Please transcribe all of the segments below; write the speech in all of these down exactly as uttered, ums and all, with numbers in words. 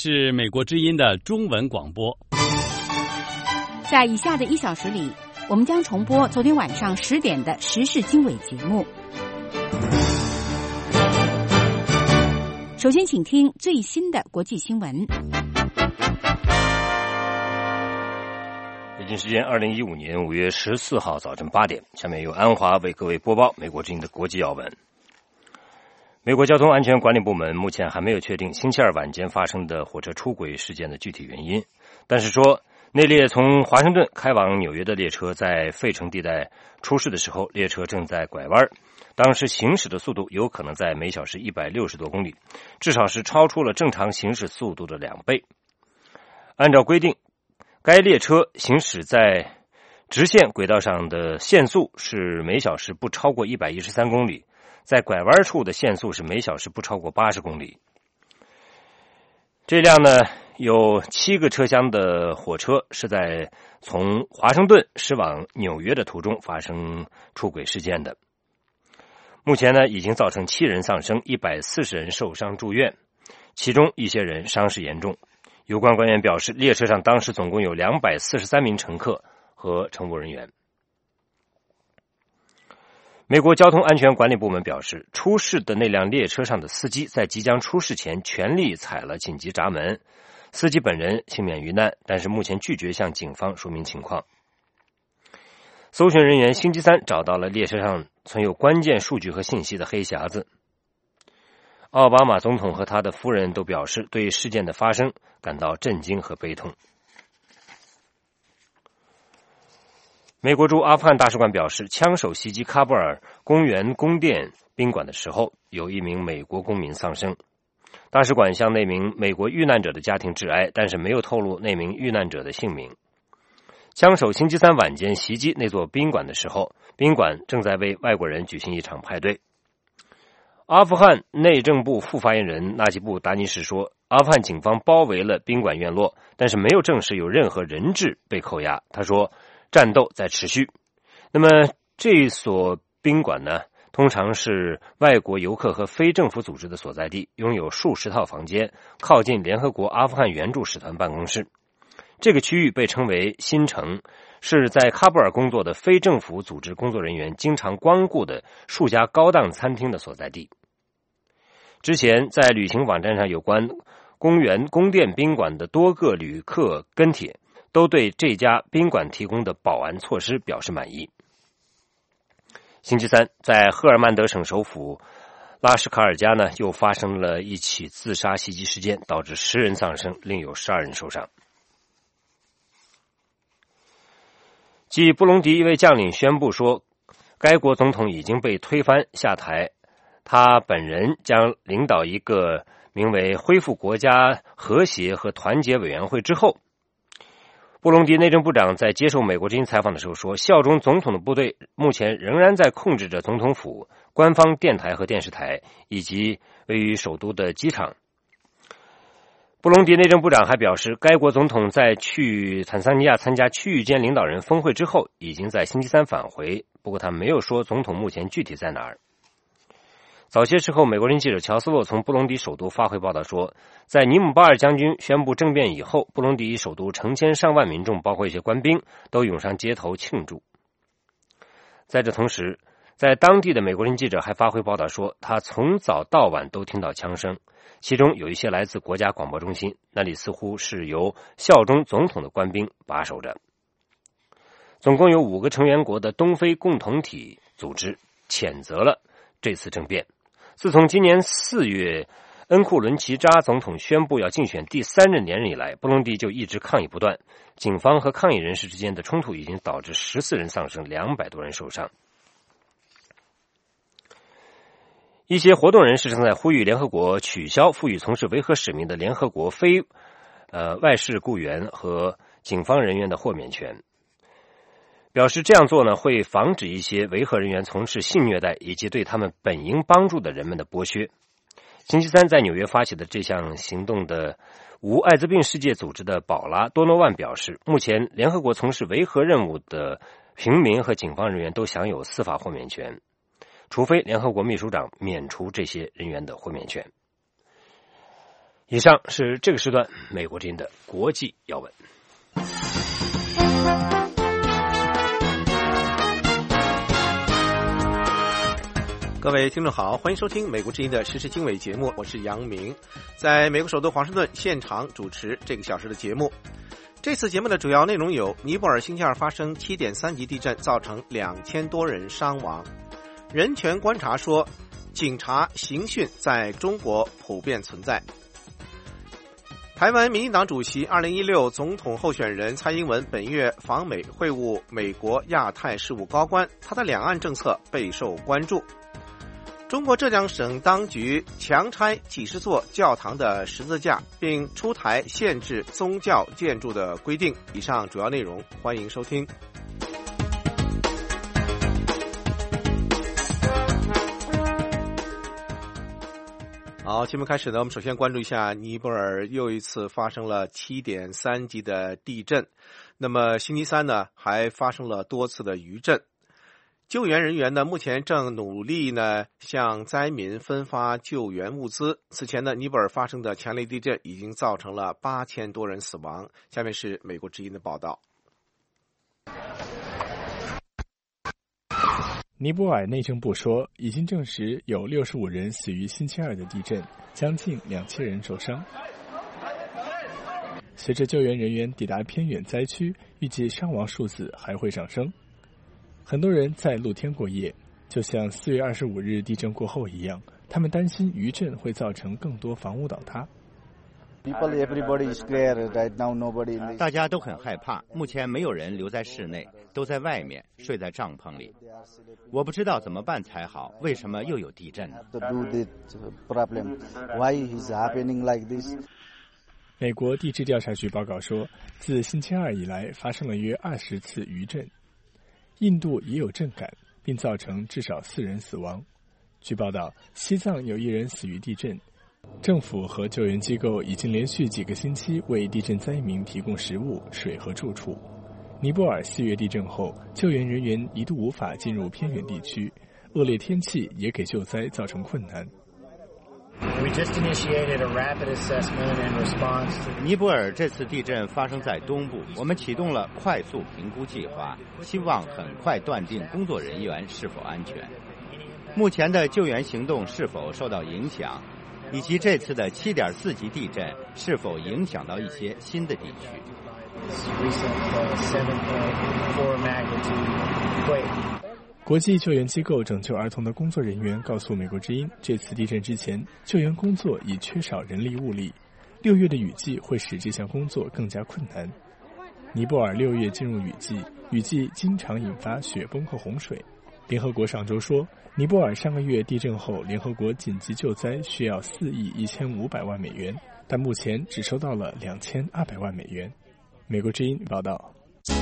是美国之音的中文广播。 在以下的一小时里，我们将重播昨天晚上十点的时事经纬节目。首先请听最新的国际新闻。 北京时间二零一五年五月十四号早晨八点，下面由安华为各位播报美国之音的国际要闻。美国交通安全管理部门目前还没有确定星期二晚间发生的火车出轨事件的具体原因，但是说那列从华盛顿开往纽约的列车在费城地带出事的时候，列车正在拐弯，当时行驶的速度有可能在每小时一百六十多公里，至少是超出了正常行驶速度的两倍。按照规定，该列车行驶在直线轨道上的限速是每小时不超过一百一十三公里，在拐弯处的限速是每小时不超过八十公里。这辆呢有七个车厢的火车是在从华盛顿驶往纽约的途中发生出轨事件的。目前呢已经造成七人丧生，一百四十人受伤住院，其中一些人伤势严重。有关官员表示，列车上当时总共有两百四十三名乘客和乘务人员。美国交通安全管理部门表示，出事的那辆列车上的司机在即将出事前全力踩了紧急闸门，司机本人幸免于难，但是目前拒绝向警方说明情况。搜寻人员星期三找到了列车上存有关键数据和信息的黑匣子。奥巴马总统和他的夫人都表示对事件的发生感到震惊和悲痛。美国驻阿富汗大使馆表示，枪手袭击喀布尔公园宫殿宾馆的时候，有一名美国公民丧生。大使馆向那名美国遇难者的家庭致哀，但是没有透露那名遇难者的姓名。枪手星期三晚间袭击那座宾馆的时候，宾馆正在为外国人举行一场派对。阿富汗内政部副发言人纳吉布·达尼什说，阿富汗警方包围了宾馆院落，但是没有证实有任何人质被扣押。他说，战斗在持续。那么这所宾馆呢，通常是外国游客和非政府组织的所在地，拥有数十套房间，靠近联合国阿富汗援助使团办公室。这个区域被称为新城，是在喀布尔工作的非政府组织工作人员经常光顾的数家高档餐厅的所在地。之前在旅行网站上有关公园宫殿宾馆的多个旅客跟帖，都对这家宾馆提供的保安措施表示满意。星期三，在赫尔曼德省首府拉什卡尔加呢，又发生了一起自杀袭击事件，导致十人丧生，另有十二人受伤。继布隆迪一位将领宣布说，该国总统已经被推翻下台，他本人将领导一个名为恢复国家和谐和团结委员会之后，布隆迪内政部长在接受美国之音采访的时候说，效忠总统的部队目前仍然在控制着总统府、官方电台和电视台以及位于首都的机场。布隆迪内政部长还表示，该国总统在去坦桑尼亚参加区域间领导人峰会之后，已经在星期三返回，不过他没有说总统目前具体在哪儿。早些时候，美国人记者乔斯洛从布隆迪首都发回报道说，在尼姆巴尔将军宣布政变以后，布隆迪首都成千上万民众，包括一些官兵，都涌上街头庆祝。在这同时，在当地的美国人记者还发回报道说，他从早到晚都听到枪声，其中有一些来自国家广播中心，那里似乎是由效忠总统的官兵把守着。总共有五个成员国的东非共同体组织谴责了这次政变。自从今年四月恩库伦齐扎总统宣布要竞选第三任连任以来，布隆迪就一直抗议不断，警方和抗议人士之间的冲突已经导致十四人丧生，两百多人受伤。一些活动人士正在呼吁联合国取消赋予从事维和使命的联合国非呃外事雇员和警方人员的豁免权，表示这样做呢会防止一些维和人员从事性虐待以及对他们本应帮助的人们的剥削。星期三在纽约发起的这项行动的无艾滋病世界组织的保拉多诺万表示，目前联合国从事维和任务的平民和警方人员都享有司法豁免权，除非联合国秘书长免除这些人员的豁免权。 以上是这个时段美国之音的国际要闻。 各位听众好，欢迎收听美国之音的时事经纬节目，我是杨明，在美国首都华盛顿现场主持这个小时的节目。这次节目的主要内容有：尼泊尔星期二发生 七点三 级地震，造成两千多人伤亡；人权观察说，警察刑讯在中国普遍存在；台湾民进党主席二零一六总统候选人蔡英文本月访美会晤美国亚太事务高官，他的两岸政策备受关注。中国浙江省当局强拆几十座教堂的十字架，并出台限制宗教建筑的规定。以上主要内容，欢迎收听。好，节目开始呢，我们首先关注一下尼泊尔又一次发生了 七点三 级的地震。那么星期三呢，还发生了多次的余震。救援人员呢，目前正努力呢向灾民分发救援物资。此前呢，尼泊尔发生的强烈地震已经造成了八千多人死亡。下面是美国之音的报道。 尼泊尔内政部说，已经证实有六十五人死于星期二的地震，将近两千人受伤。随着救援人员抵达偏远灾区，预计伤亡数字还会上升。很多人在露天过夜，就像四月二十五日地震过后一样，他们担心余震会造成更多房屋倒塌。 大家都很害怕，目前没有人留在室内，都在外面睡在帐篷里。我不知道怎么办才好，为什么又有地震呢？ 美国地质调查局报告说，自星期二以来发生了约二十次余震。印度也有震感，并造成至少四人死亡。据报道，西藏有一人死于地震。政府和救援机构已经连续几个星期为地震灾民提供食物、水和住处。尼泊尔四月地震后，救援人员一度无法进入偏远地区，恶劣天气也给救灾造成困难。 尼泊尔这次地震发生在东部，我们启动了快速评估计划，希望很快断定工作人员是否安全。目前的救援行动是否受到影响，以及这次的 七点四 级地震是否影响到一些新的地区。 国际救援机构拯救儿童的工作人员告诉美国之音，这次地震之前，救援工作已缺少人力物力。六月的雨季会使这项工作更加困难。尼泊尔六月进入雨季，雨季经常引发雪崩和洪水。联合国上周说，尼泊尔上个月地震后，联合国紧急救灾需要四亿一千五百万美元，但目前只收到了两千二百万美元。美国之音报道。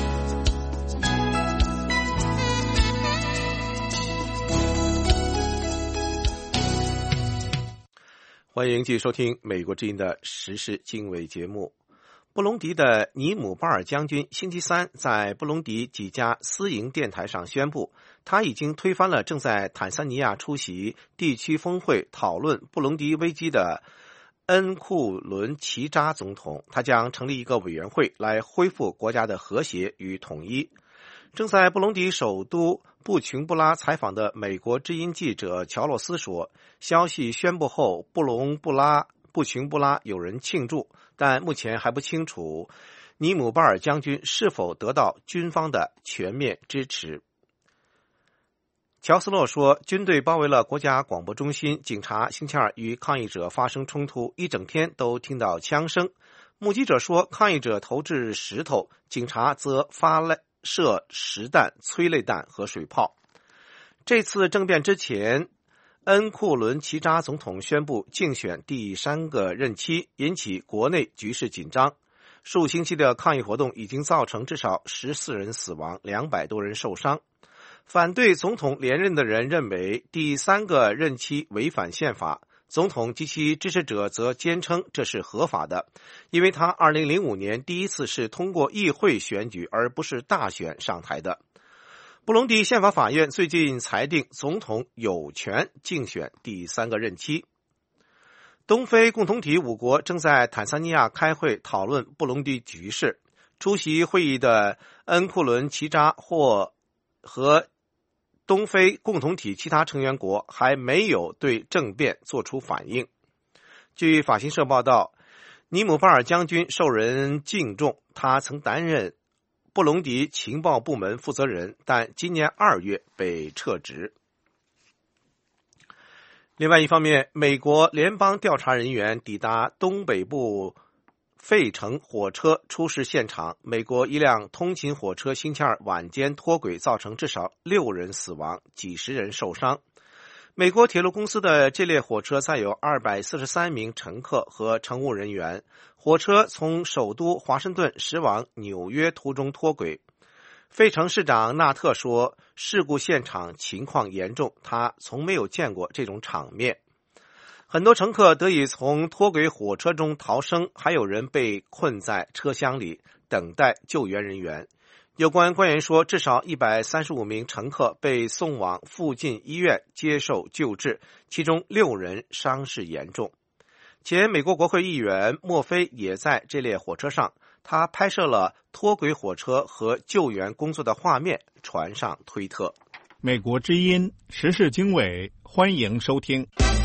欢迎继续收听美国之音的时事经纬节目。布隆迪的尼姆巴尔将军星期三在布隆迪几家私营电台上宣布，他已经推翻了正在坦桑尼亚出席地区峰会讨论布隆迪危机的恩库伦齐扎总统，他将成立一个委员会来恢复国家的和谐与统一。正在布隆迪首都布琼布拉采访的美国之音记者乔洛斯说，消息宣布后，布隆布拉布琼布拉有人庆祝，但目前还不清楚尼姆巴尔将军是否得到军方的全面支持。乔斯洛说，军队包围了国家广播中心，警察星期二与抗议者发生冲突，一整天都听到枪声。目击者说，抗议者投掷石头，警察则发射实弹、催泪弹和水炮。这次政变之前，恩库伦齐扎总统宣布竞选第三个任期，引起国内局势紧张。数星期的抗议活动已经造成至少十四人死亡，两百多人受伤。反对总统连任的人认为第三个任期违反宪法，总统及其支持者则坚称这是合法的，因为他二零零五年第一次是通过议会选举而不是大选上台的。布隆迪宪法法院最近裁定总统有权竞选第三个任期。 东非共同体五国正在坦桑尼亚开会讨论布隆迪局势。出席会议的恩库伦齐扎或和东非共同体其他成员国还没有对政变作出反应。据法新社报道，尼姆巴尔将军受人敬重，他曾担任布隆迪情报部门负责人，但今年二月被撤职。另外一方面，美国联邦调查人员抵达东北部费城火车出事现场，美国一辆通勤火车星期二晚间脱轨，造成至少六人死亡，几十人受伤。美国铁路公司的这列火车载有二百四十三名乘客和乘务人员，火车从首都华盛顿驶往纽约途中脱轨。费城市长纳特说，事故现场情况严重，他从没有见过这种场面。很多乘客得以从脱轨火车中逃生，还有人被困在车厢里等待救援人员。有关官员说，至少一百三十五名乘客被送往附近医院接受救治，其中六人伤势严重。前美国国会议员莫菲也在这列火车上，他拍摄了脱轨火车和救援工作的画面，传上推特。 美国之音时事经纬，欢迎收听。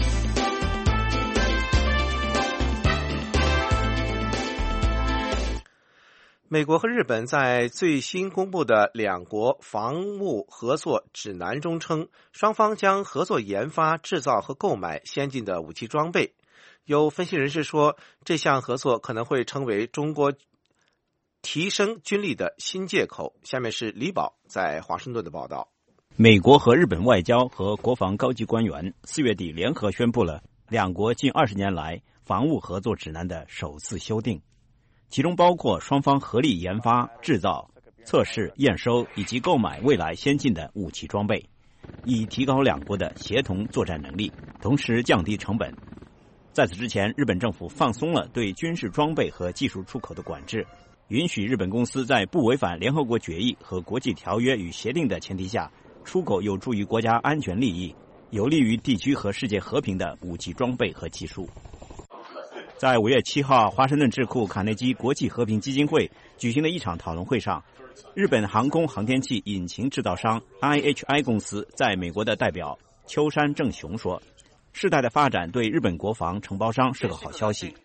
美国和日本在最新公布的两国防务合作指南中称，双方将合作研发、制造和购买先进的武器装备。有分析人士说，这项合作可能会成为中国提升军力的新借口。下面是李宝在华盛顿的报道。 美国和日本外交和国防高级官员四月底联合宣布了两国近二十年来防务合作指南的首次修订，其中包括双方合力研发、制造、测试、验收以及购买未来先进的武器装备，以提高两国的协同作战能力，同时降低成本。在此之前，日本政府放松了对军事装备和技术出口的管制，允许日本公司在不违反联合国决议和国际条约与协定的前提下，出口有助于国家安全利益、有利于地区和世界和平的武器装备和技术。在五月七号，华盛顿智库卡内基国际和平基金会举行的一场讨论会上，日本航空航天器引擎制造商 I H I 公司在美国的代表秋山正雄说，世代的发展对日本国防承包商是个好消息。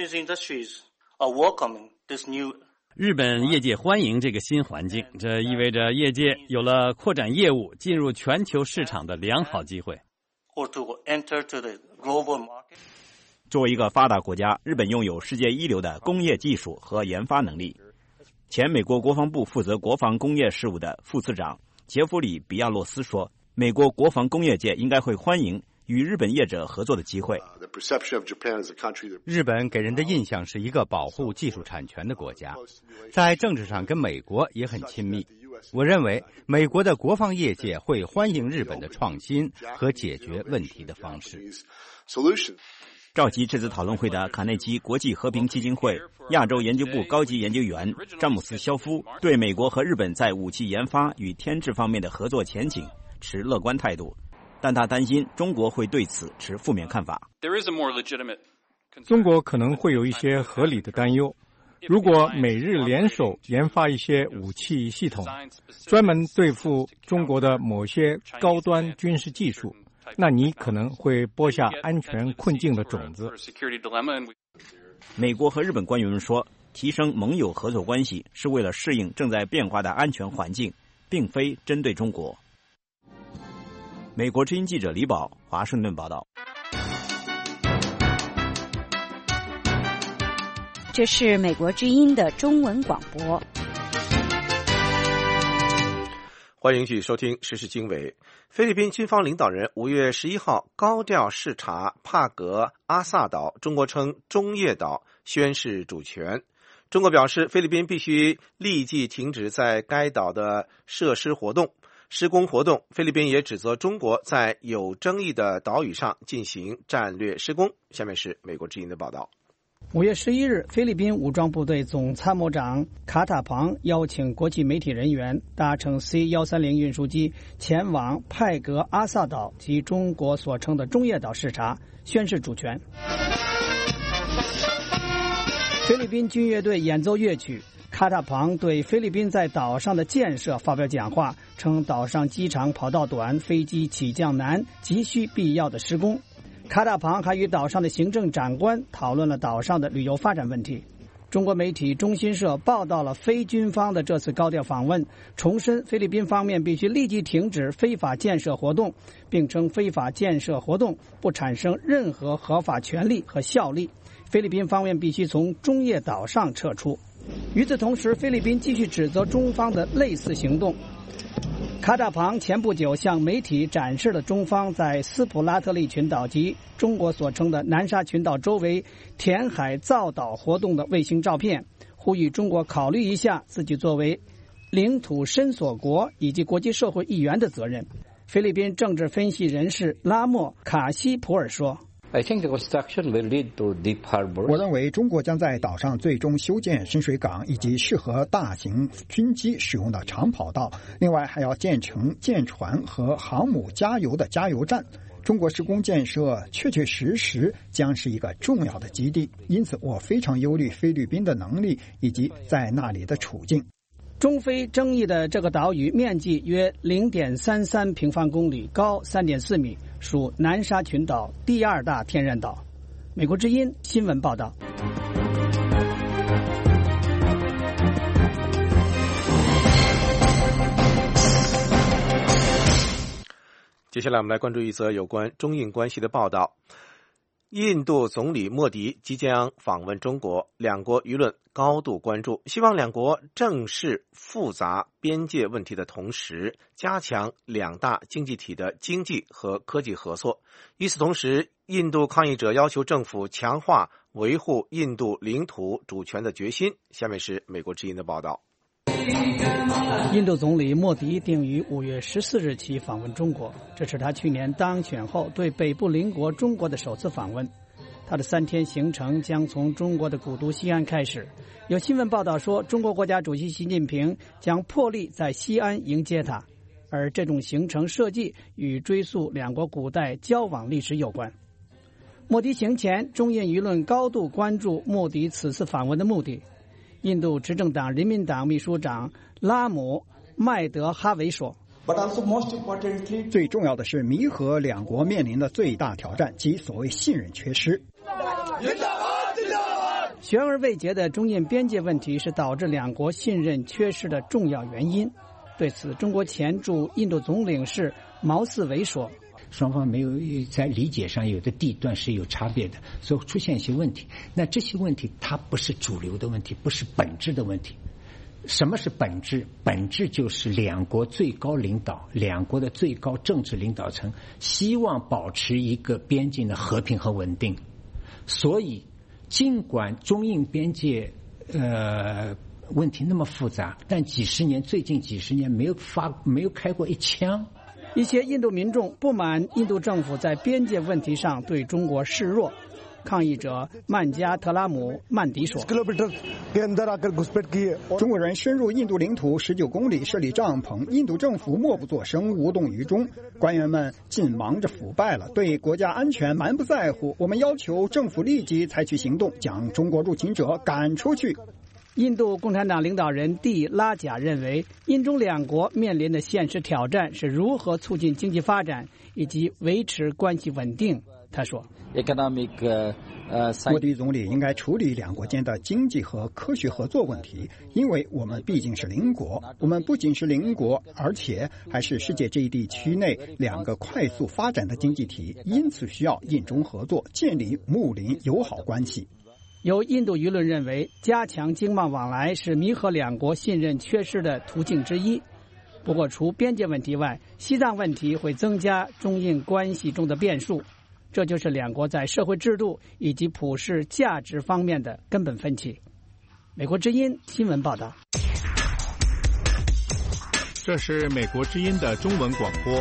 日本业界欢迎这个新环境，这意味着业界有了扩展业务、进入全球市场的良好机会。 作为一个发达国家，日本拥有世界一流的工业技术和研发能力。前美国国防部负责国防工业事务的副次长杰弗里·比亚洛斯说，美国国防工业界应该会欢迎与日本业者合作的机会。 日本给人的印象是一个保护技术产权的国家，在政治上跟美国也很亲密。我认为美国的国防业界会欢迎日本的创新和解决问题的方式。 召集这次讨论会的卡内基国际和平基金会亚洲研究部高级研究员詹姆斯·肖夫对美国和日本在武器研发与添置方面的合作前景持乐观态度，但他担心中国会对此持负面看法。 中国可能会有一些合理的担忧，如果美日联手研发一些武器系统，专门对付中国的某些高端军事技术，那你可能会播下安全困境的种子。 美国和日本官员们说，提升盟友合作关系是为了适应正在变化的安全环境，并非针对中国。美国之音记者李宝，华盛顿报道。 这是美国之音的中文广播。 欢迎继续收听时事经纬。菲律宾军方领导人五月十一号高调视察帕格阿萨岛，中国称中业岛，宣示主权。中国表示，菲律宾必须立即停止在该岛的设施活动、施工活动。菲律宾也指责中国在有争议的岛屿上进行战略施工。下面是美国之音的报道。 五月十一日，菲律宾武装部队总参谋长卡塔庞邀请国际媒体人员搭乘 C 一三零运输机前往派格阿萨岛及中国所称的中业岛视察，宣示主权。菲律宾军乐队演奏乐曲，卡塔庞对菲律宾在岛上的建设发表讲话，称岛上机场跑道短，飞机起降难，急需必要的施工。卡塔庞还与岛上的行政长官讨论了岛上的旅游发展问题。中国媒体中新社报道了非军方的这次高调访问，重申菲律宾方面必须立即停止非法建设活动，并称非法建设活动不产生任何合法权利和效力，菲律宾方面必须从中业岛上撤出。与此同时，菲律宾继续指责中方的类似行动。卡塔庞前不久向媒体展示了中方在斯普拉特利群岛及中国所称的南沙群岛周围填海造岛活动的卫星照片，呼吁中国考虑一下自己作为领土伸索国以及国际社会一员的责任。菲律宾政治分析人士拉莫卡西普尔说， I think the construction will lead to deep harbors. 我认为中国将在岛上最终修建深水港以及适合大型军机使用的长跑道，另外还要建成舰船和航母加油的加油站。中国施工建设确确实实将是一个重要的基地，因此我非常忧虑菲律宾的能力以及在那里的处境。 中非争议的这个岛屿面积约 零点三三平方公里，高 三点四米，属南沙群岛第二大天然岛。美国之音新闻报道。 接下来我们来关注一则有关中印关系的报道。印度总理莫迪即将访问中国，两国舆论高度关注，希望两国正视复杂边界问题的同时，加强两大经济体的经济和科技合作。与此同时，印度抗议者要求政府强化维护印度领土主权的决心。下面是美国之音的报道。 印度总理莫迪定于五月十四日起访问中国，这是他去年当选后对北部邻国中国的首次访问。他的三天行程将从中国的古都西安开始。有新闻报道说，中国国家主席习近平将破例在西安迎接他，而这种行程设计与追溯两国古代交往历史有关。莫迪行前，中印舆论高度关注莫迪此次访问的目的。印度执政党人民党秘书长拉姆麦德哈维说， 最重要的是弥合两国面临的最大挑战，即所谓信任缺失。 悬而未决的中印边界问题是导致两国信任缺失的重要原因。对此，中国前驻印度总领事毛四维说， 双方没有在理解上有的地段是有差别的，所以出现一些问题。那这些问题它不是主流的问题，不是本质的问题。什么是本质？本质就是两国最高领导，两国的最高政治领导层希望保持一个边境的和平和稳定。所以尽管中印边界呃问题那么复杂，但几十年最近几十年没有发没有开过一枪。 一些印度民众不满印度政府在边界问题上对中国示弱。抗议者曼加特拉姆曼迪说， 中国人深入印度领土十九公里设立帐篷，印度政府默不作声，无动于衷，官员们尽忙着腐败了，对国家安全蛮不在乎。我们要求政府立即采取行动，将中国入侵者赶出去。 印度共产党领导人蒂拉贾认为，印中两国面临的现实挑战是如何促进经济发展以及维持关系稳定。他说， 莫迪总理应该处理两国间的经济和科学合作问题，因为我们毕竟是邻国，我们不仅是邻国，而且还是世界这一地区内两个快速发展的经济体，因此需要印中合作，建立睦邻友好关系。 有印度舆论认为，加强经贸往来是弥合两国信任缺失的途径之一。不过，除边界问题外，西藏问题会增加中印关系中的变数。这就是两国在社会制度以及普世价值方面的根本分歧。美国之音新闻报道。 这是美国之音的中文广播。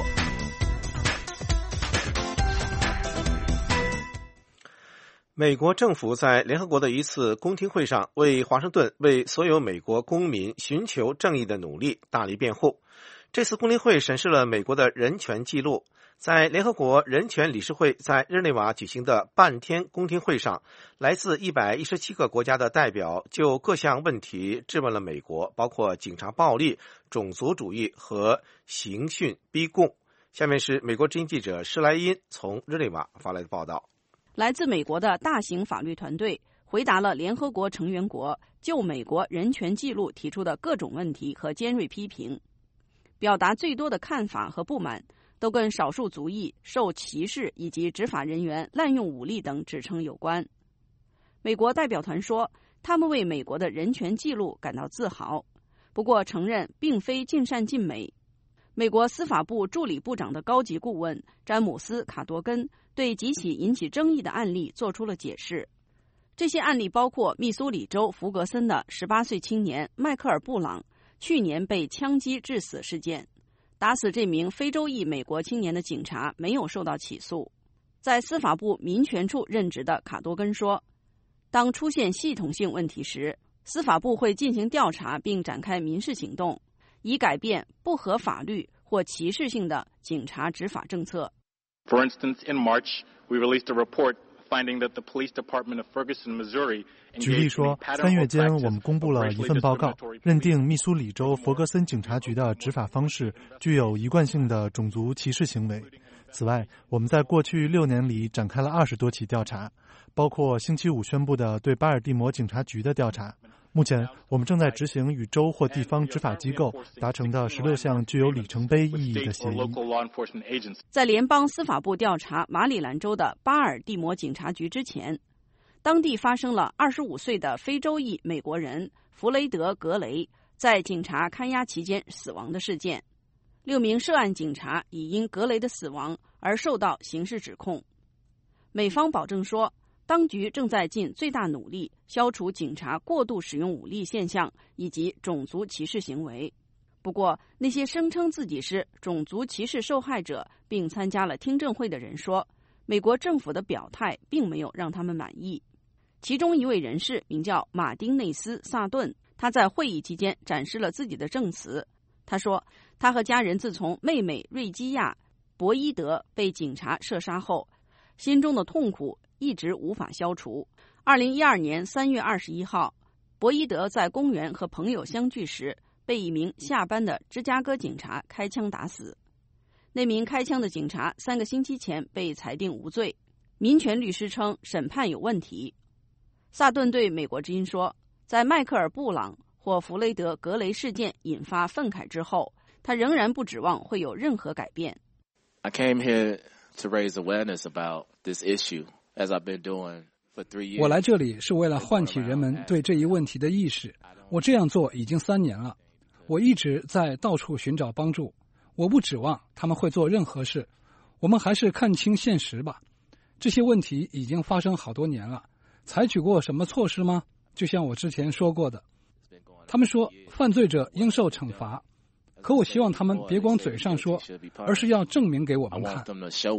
美国政府在联合国的一次公听会上为华盛顿为所有美国公民寻求正义的努力大力辩护。这次公听会审视了美国的人权记录。在联合国人权理事会在日内瓦举行的半天公听会上，来自一百一十七个国家的代表就各项问题质问了美国，包括警察暴力、种族主义和刑讯逼供。下面是美国之音记者施莱因从日内瓦发来的报道。 来自美国的大型法律团队回答了联合国成员国就美国人权记录提出的各种问题和尖锐批评，表达最多的看法和不满都跟少数族裔受歧视以及执法人员滥用武力等指称有关。美国代表团说，他们为美国的人权记录感到自豪，不过承认并非尽善尽美。美国司法部助理部长的高级顾问詹姆斯·卡多根对几起引起争议的案例做出了解释。这些案例包括密苏里州弗格森的十八岁青年迈克尔·布朗去年被枪击致死事件。打死这名非洲裔美国青年的警察没有受到起诉。在司法部民权处任职的卡多根说，当出现系统性问题时，司法部会进行调查并展开民事行动，以改变不合法律或歧视性的警察执法政策。 For instance, in March, we released a report finding that the police department of Ferguson, Missouri. 举例说，三月间我们公布了一份报告，认定密苏里州弗格森警察局的执法方式具有一贯性的种族歧视行为。此外，我们在过去六年里展开了二十多起调查，包括星期五宣布的对巴尔的摩警察局的调查。目前，我们正在执行与州或地方执法机构达成的十六项具有里程碑意义的协议。 在联邦司法部调查马里兰州的巴尔的摩警察局之前，当地发生了二十五岁的非洲裔美国人弗雷德·格雷在警察看押期间死亡的事件。六名涉案警察已因格雷的死亡而受到刑事指控。美方保证说，当局正在尽最大努力消除警察过度使用武力现象以及种族歧视行为。不过，那些声称自己是种族歧视受害者并参加了听证会的人说，美国政府的表态并没有让他们满意。其中一位人士名叫马丁内斯·萨顿，他在会议期间展示了自己的证词。他说，他和家人自从妹妹瑞基亚·博伊德被警察射杀后，心中的痛苦一直无法消除。二零一二年三月二十一号，博伊德在公园和朋友相聚时，被一名下班的芝加哥警察开枪打死。那名开枪的警察三个星期前被裁定无罪。民权律师称审判有问题。萨顿对美国之音说，在迈克尔·布朗或弗雷德·格雷事件引发愤慨之后，他仍然不指望会有任何改变。 I came here to raise awareness about this issue, as I've been doing for three years. 我来这里是为了唤起人们对这一问题的意识。我这样做已经三年了。我一直在到处寻找帮助。我不指望他们会做任何事。我们还是看清现实吧。这些问题已经发生好多年了。采取过什么措施吗？就像我之前说过的，他们说犯罪者应受惩罚，可我希望他们别光嘴上说，而是要证明给我们看。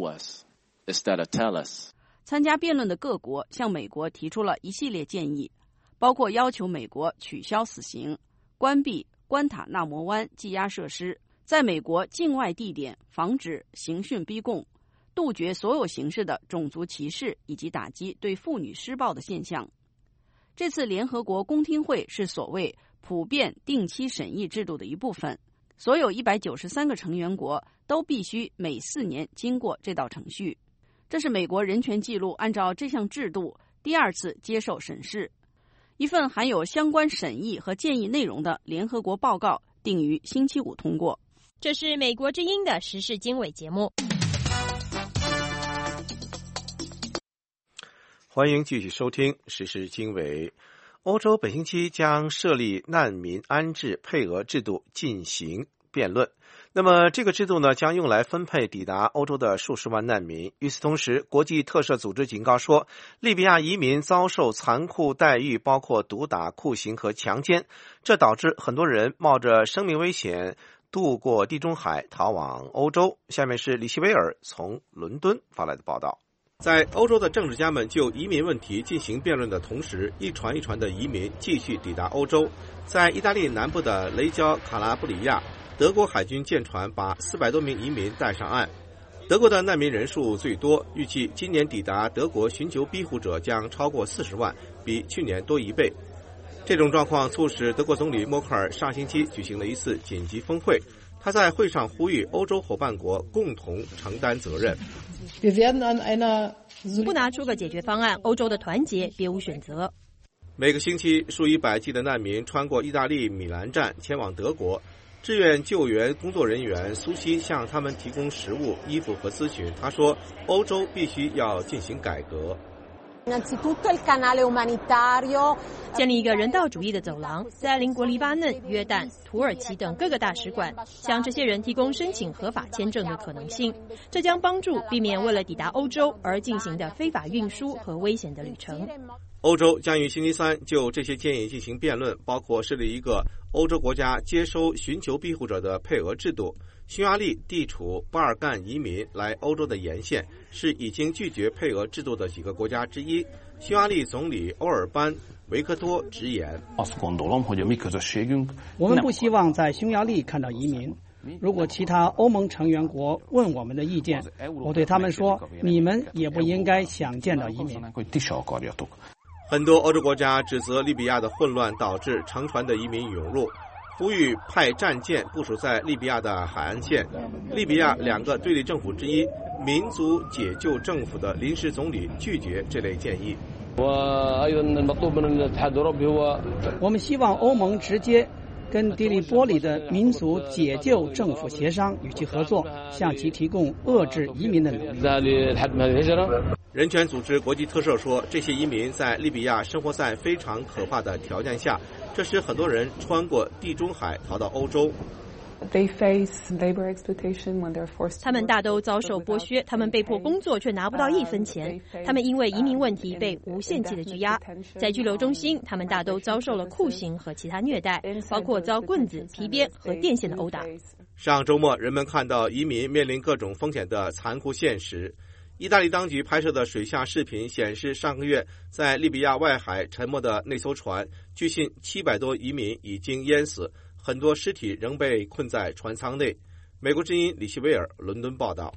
参加辩论的各国向美国提出了一系列建议，包括要求美国取消死刑、关闭关塔纳摩湾羁押设施，在美国境外地点防止刑讯逼供，杜绝所有形式的种族歧视，以及打击对妇女施暴的现象。这次联合国公听会是所谓普遍定期审议制度的一部分，所有一百九十三个成员国都必须每四年经过这道程序。这是美国人权记录按照这项制度第二次接受审视。一份含有相关审议和建议内容的联合国报告定于星期五通过。 这是美国之音的时事经纬节目。 欢迎继续收听时事经纬。欧洲本星期将设立难民安置配额制度进行辩论。那么这个制度呢，将用来分配抵达欧洲的数十万难民。与此同时，国际特赦组织警告说，利比亚移民遭受残酷待遇，包括毒打、酷刑和强奸，这导致很多人冒着生命危险渡过地中海逃往欧洲。下面是李希威尔从伦敦发来的报道。 在欧洲的政治家们就移民问题进行辩论的同时，一船一船的移民继续抵达欧洲。在意大利南部的雷焦卡拉布里亚，德国海军舰船把四百多名移民带上岸。德国的难民人数最多，预计今年抵达德国寻求庇护者将超过四十万，比去年多一倍。这种状况促使德国总理默克尔上星期举行了一次紧急峰会，他在会上呼吁欧洲伙伴国共同承担责任。 不拿出个解决方案，欧洲的团结别无选择。 每个星期，数以百计的难民穿过意大利米兰站前往德国。志愿救援工作人员苏西向他们提供食物、衣服和咨询。他说，欧洲必须要进行改革。 建立一个人道主义的走廊，在邻国黎巴嫩、约旦、土耳其等各个大使馆向这些人提供申请合法签证的可能性，这将帮助避免为了抵达欧洲而进行的非法运输和危险的旅程。 欧洲将于星期三就这些建议进行辩论，包括设立一个欧洲国家接收寻求庇护者的配额制度。匈牙利地处巴尔干移民来欧洲的沿线，是已经拒绝配额制度的几个国家之一。匈牙利总理欧尔班·维克多直言： 我们不希望在匈牙利看到移民。如果其他欧盟成员国问我们的意见，我对他们说，你们也不应该想见到移民。 很多欧洲国家指责利比亚的混乱导致乘船的移民涌入，呼吁派战舰部署在利比亚的海岸线。利比亚两个对立政府之一民族解救政府的临时总理拒绝这类建议。 我们希望欧盟直接跟迪利波里的民族解救政府协商，与其合作，向其提供遏制移民的能力。 人权组织国际特赦说，这些移民在利比亚生活在非常可怕的条件下，这使很多人穿过地中海逃到欧洲。 他们大都遭受剥削，他们被迫工作却拿不到一分钱。他们因为移民问题被无限期的拘押，在拘留中心，他们大都遭受了酷刑和其他虐待，包括遭棍子、皮鞭和电线的殴打。 上周末，人们看到移民面临各种风险的残酷现实。意大利当局拍摄的水下视频显示，上个月在利比亚外海沉没的那艘船，据信七百多移民已经淹死，很多尸体仍被困在船舱内。美国之音李希威尔伦敦报道。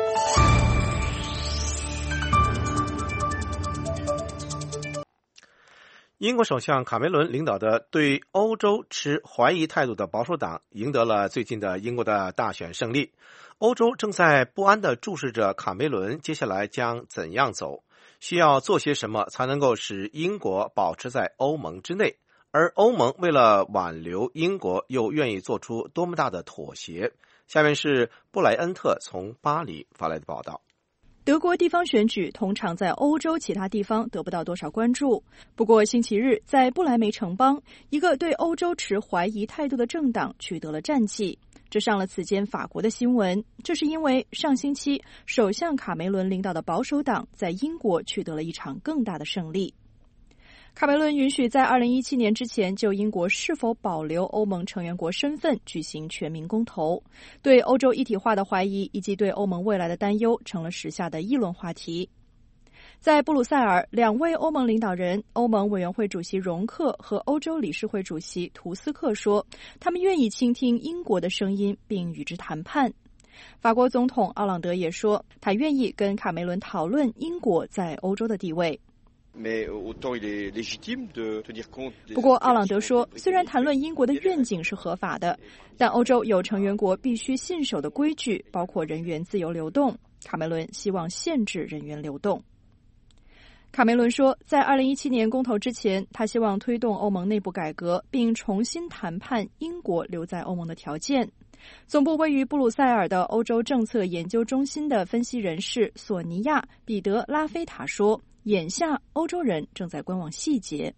英国首相卡梅伦领导的对欧洲持怀疑态度的保守党赢得了最近的英国的大选胜利。欧洲正在不安地注视着卡梅伦接下来将怎样走，需要做些什么才能够使英国保持在欧盟之内，而欧盟为了挽留英国又愿意做出多么大的妥协。下面是布莱恩特从巴黎发来的报道。 德国地方选举通常在欧洲其他地方得不到多少关注，不过星期日在不莱梅城邦，一个对欧洲持怀疑态度的政党取得了战绩，这上了此间法国的新闻。这是因为上星期首相卡梅伦领导的保守党在英国取得了一场更大的胜利。卡梅伦允许在二零一七年之前就英国是否保留欧盟成员国身份举行全民公投，对欧洲一体化的怀疑以及对欧盟未来的担忧成了时下的议论话题。在布鲁塞尔，两位欧盟领导人，欧盟委员会主席容克和欧洲理事会主席图斯克说，他们愿意倾听英国的声音并与之谈判。法国总统奥朗德也说，他愿意跟卡梅伦讨论英国在欧洲的地位。不过奥朗德说，虽然谈论英国的愿景是合法的，但欧洲有成员国必须信守的规矩，包括人员自由流动。卡梅伦希望限制人员流动。卡梅伦说，在二零一七年公投之前，他希望推动欧盟内部改革，并重新谈判英国留在欧盟的条件。总部位于布鲁塞尔的欧洲政策研究中心的分析人士索尼娅·彼得拉菲塔说，眼下欧洲人正在观望细节。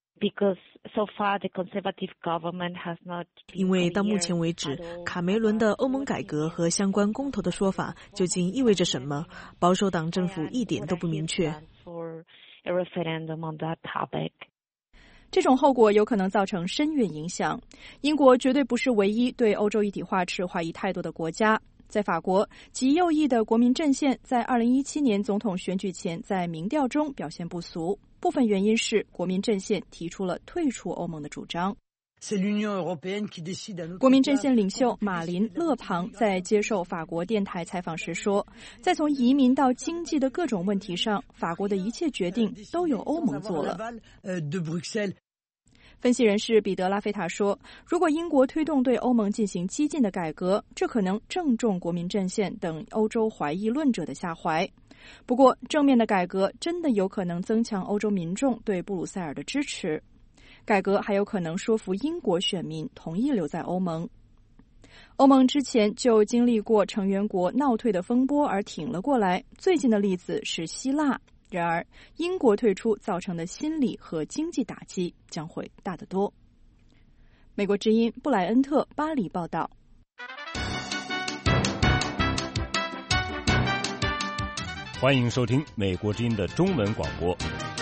因为到目前为止，卡梅伦的欧盟改革和相关公投的说法究竟意味着什么，保守党政府一点都不明确。 这种后果有可能造成深远影响。英国绝对不是唯一对欧洲一体化持怀疑态度的国家。 在法国，极右翼的国民阵线在二零一七年总统选举前在民调中表现不俗，部分原因是国民阵线提出了退出欧盟的主张。国民阵线领袖马林·勒庞在接受法国电台采访时说，在从移民到经济的各种问题上，法国的一切决定都由欧盟做了。分析人士彼得·拉菲塔说，如果英国推动对欧盟进行激进的改革，这可能正中国民阵线等欧洲怀疑论者的下怀。不过，正面的改革真的有可能增强欧洲民众对布鲁塞尔的支持。改革还有可能说服英国选民同意留在欧盟。欧盟之前就经历过成员国闹退的风波而挺了过来，最近的例子是希腊。然而，英国退出造成的心理和经济打击将会大得多。美国之音布莱恩特巴黎报道。 欢迎收听美国之音的中文广播。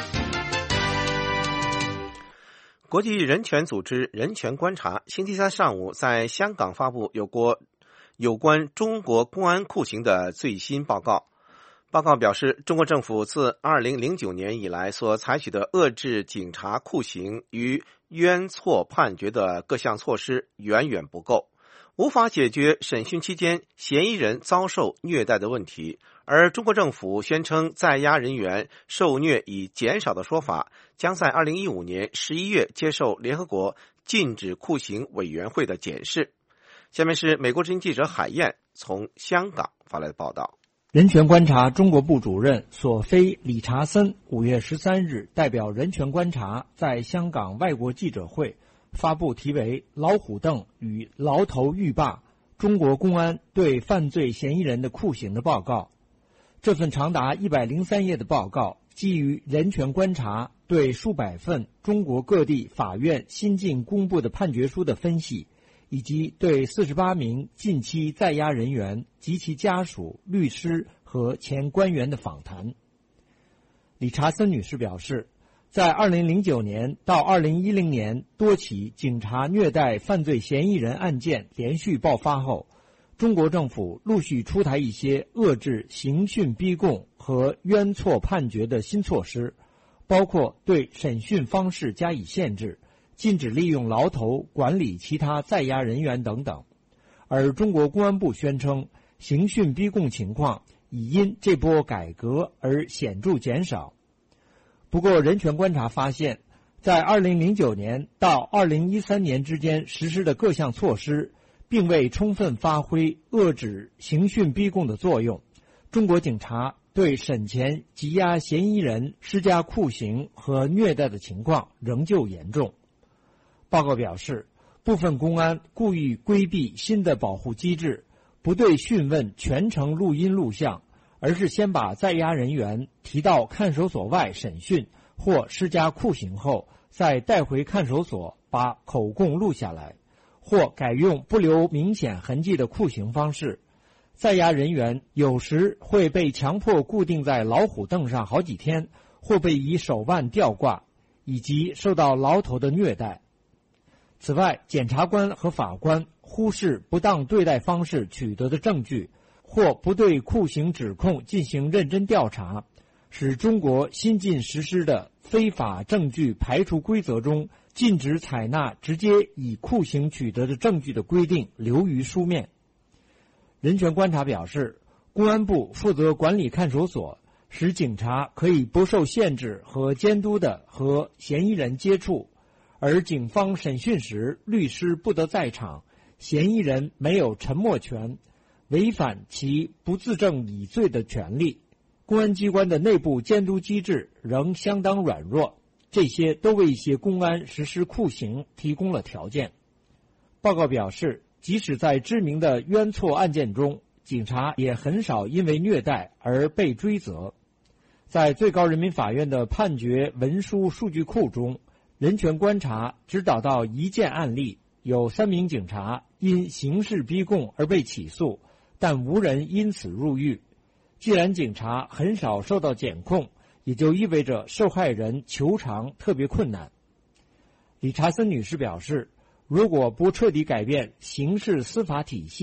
国际人权组织人权观察星期三上午在香港发布有过有关中国公安酷刑的最新报告。报告表示，中国政府自二零零九年以来所采取的遏制警察酷刑与冤错判决的各项措施远远不够，无法解决审讯期间嫌疑人遭受虐待的问题，而中国政府宣称在押人员受虐已减少的说法，将在二零一五年十一月接受联合国禁止酷刑委员会的检视。下面是美国之音记者海燕从香港发来的报道。 人权观察中国部主任索菲·理查森五月十三日代表人权观察在香港外国记者会发布题为《老虎凳与牢头狱霸：中国公安对犯罪嫌疑人的酷刑》的报告。这份长达一百零三页的报告基于人权观察对数百份中国各地法院新近公布的判决书的分析，以及对四十八名近期在押人员及其家属、律师和前官员的访谈。理查森女士表示，在二零零九年到二零一零年多起警察虐待犯罪嫌疑人案件连续爆发后，中国政府陆续出台一些遏制刑讯逼供和冤错判决的新措施，包括对审讯方式加以限制，禁止利用牢头管理其他在押人员等等。而中国公安部宣称，刑讯逼供情况已因这波改革而显著减少。不过，人权观察发现，在二零零九年到二零一三年之间实施的各项措施，并未充分发挥遏制刑讯逼供的作用。中国警察对审前羁押嫌疑人施加酷刑和虐待的情况仍旧严重。报告表示，部分公安故意规避新的保护机制，不对讯问全程录音录像，而是先把在押人员提到看守所外审讯或施加酷刑后，再带回看守所把口供录下来，或改用不留明显痕迹的酷刑方式。在押人员有时会被强迫固定在老虎凳上好几天，或被以手腕吊挂，以及受到牢头的虐待。此外，检察官和法官忽视不当对待方式取得的证据，或不对酷刑指控进行认真调查，使中国新近实施的非法证据排除规则中禁止采纳直接以酷刑取得的证据的规定流于书面。人权观察表示，公安部负责管理看守所，使警察可以不受限制和监督地和嫌疑人接触，而警方审讯时律师不得在场，嫌疑人没有沉默权，违反其不自证以罪的权利。公安机关的内部监督机制仍相当软弱，这些都为一些公安实施酷刑提供了条件。报告表示，即使在知名的冤错案件中，警察也很少因为虐待而被追责。在最高人民法院的判决文书数据库中，人权观察只找到一件案例，有三名警察因刑事逼供而被起诉，但无人因此入狱。既然警察很少受到检控，也就意味着受害人求偿特别困难。理查森女士表示，如果不彻底改变刑事司法体系，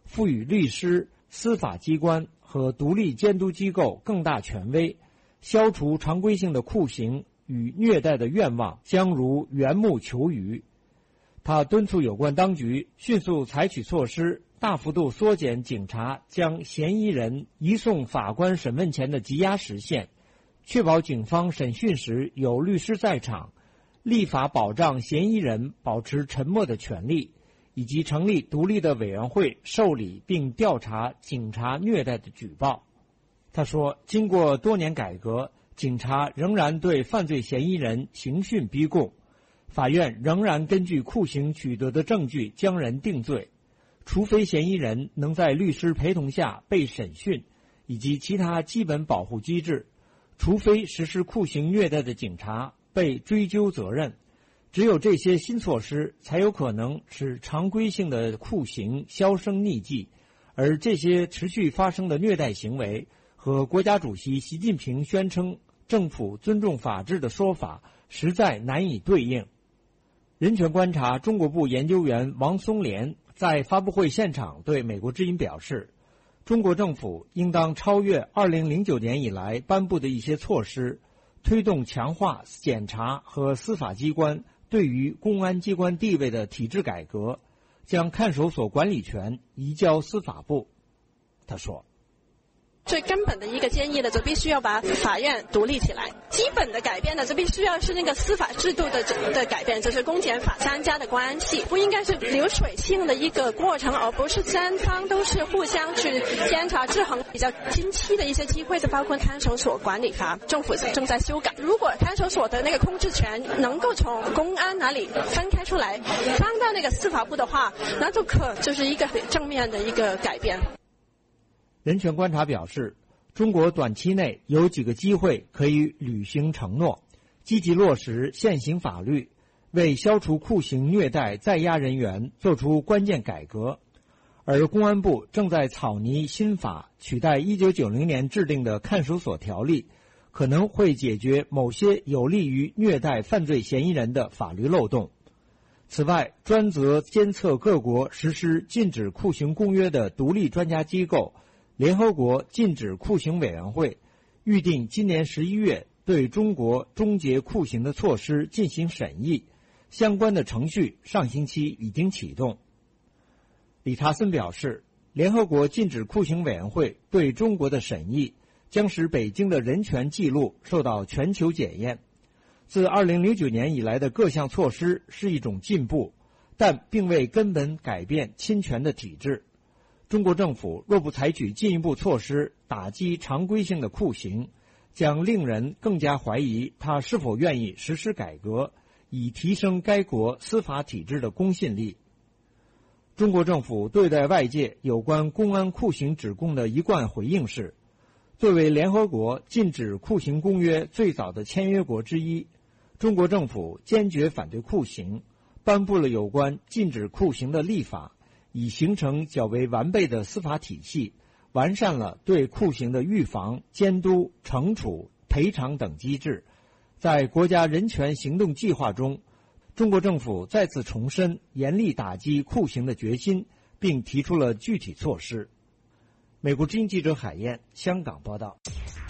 赋予律师、司法机关和独立监督机构更大权威，消除常规性的酷刑与虐待的愿望将如缘木求鱼。他敦促有关当局迅速采取措施，大幅度缩减警察将嫌疑人移送法官审问前的羁押时限，确保警方审讯时有律师在场，立法保障嫌疑人保持沉默的权利，以及成立独立的委员会受理并调查警察虐待的举报。他说，经过多年改革，警察仍然对犯罪嫌疑人刑讯逼供，法院仍然根据酷刑取得的证据将人定罪，除非嫌疑人能在律师陪同下被审讯，以及其他基本保护机制，除非实施酷刑虐待的警察被追究责任。只有这些新措施才有可能使常规性的酷刑销声匿迹，而这些持续发生的虐待行为和国家主席习近平宣称政府尊重法治的说法实在难以对应。人权观察中国部研究员王松莲在发布会现场对美国之音表示，中国政府应当超越二零零九年以来颁布的一些措施，推动强化检察和司法机关对于公安机关地位的体制改革，将看守所管理权移交司法部。他说， 最根本的一个建议呢，就必须要把法院独立起来。基本的改变呢，就必须要是那个司法制度的的改变，就是公检法三家的关系，不应该是流水性的一个过程，而不是三方都是互相去监察制衡。比较近期的一些机会，就包括看守所管理法，政府正在修改。如果看守所的那个控制权能够从公安那里分开出来，放到那个司法部的话，那就可就是一个正面的一个改变。 人权观察表示，中国短期内有几个机会可以履行承诺，积极落实现行法律，为消除酷刑虐待在押人员做出关键改革。而公安部正在草拟新法，取代一九九零年制定的看守所条例，可能会解决某些有利于虐待犯罪嫌疑人的法律漏洞。此外，专责监测各国实施禁止酷刑公约的独立专家机构联合国禁止酷刑委员会预定今年十一月对中国终结酷刑的措施进行审议，相关的程序上星期已经启动。理查森表示，联合国禁止酷刑委员会对中国的审议将使北京的人权记录受到全球检验。自二零零九年以来的各项措施是一种进步，但并未根本改变侵权的体制。中国政府若不采取进一步措施打击常规性的酷刑，将令人更加怀疑他是否愿意实施改革，以提升该国司法体制的公信力。中国政府对待外界有关公安酷刑指控的一贯回应是，作为联合国禁止酷刑公约最早的签约国之一，中国政府坚决反对酷刑，颁布了有关禁止酷刑的立法，以形成较为完备的司法体系，完善了对酷刑的预防、监督、惩处、赔偿等机制。在国家人权行动计划中，中国政府再次重申严厉打击酷刑的决心，并提出了具体措施。美国之音记者海燕，香港报道。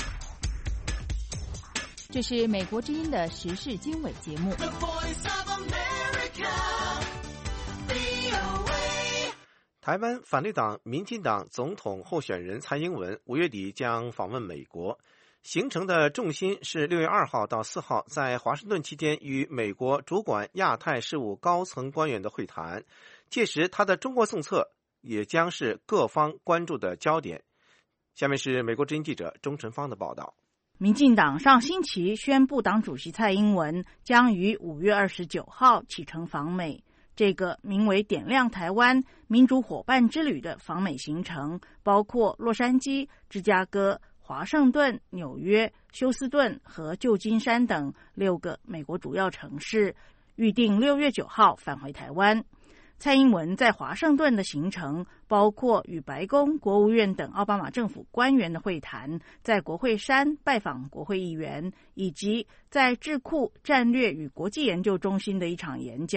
这是美国之音的时事经纬节目。 台湾反对党民进党总统候选人蔡英文五月底将访问美国，行程的重心是六月二号到四号在华盛顿期间与美国主管亚太事务高层官员的会谈，届时他的中国政策也将是各方关注的焦点。下面是美国之音记者钟晨芳的报道。 民进党上星期宣布，党主席蔡英文将于五月二十九号启程访美。这个名为点亮台湾民主伙伴之旅的访美行程，包括洛杉矶、芝加哥、华盛顿、纽约、休斯顿和旧金山等六个美国主要城市，预定六月九号返回台湾。蔡英文在华盛顿的行程包括与白宫、国务院等奥巴马政府官员的会谈，在国会山拜访国会议员，以及在智库战略与国际研究中心的一场演讲。